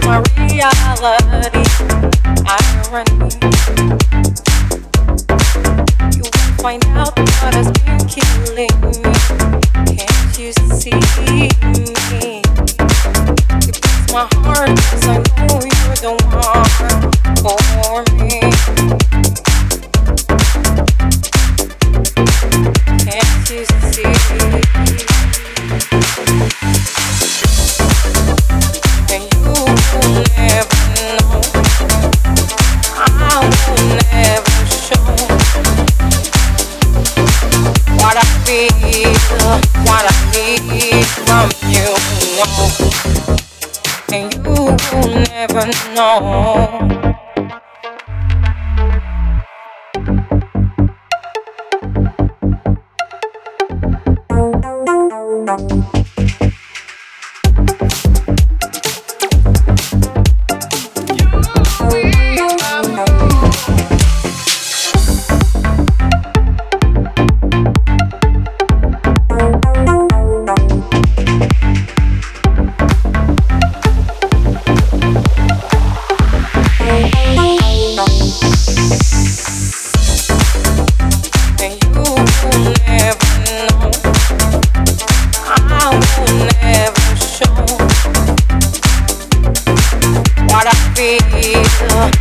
my reality. Irony. You won't find out what has been killing me. Can't you see me? It breaks my heart 'cause I know you're the one for me. Can't you see? And you will never know. I will never show what I feel, what I need from you. No. And you will never know. What I feel,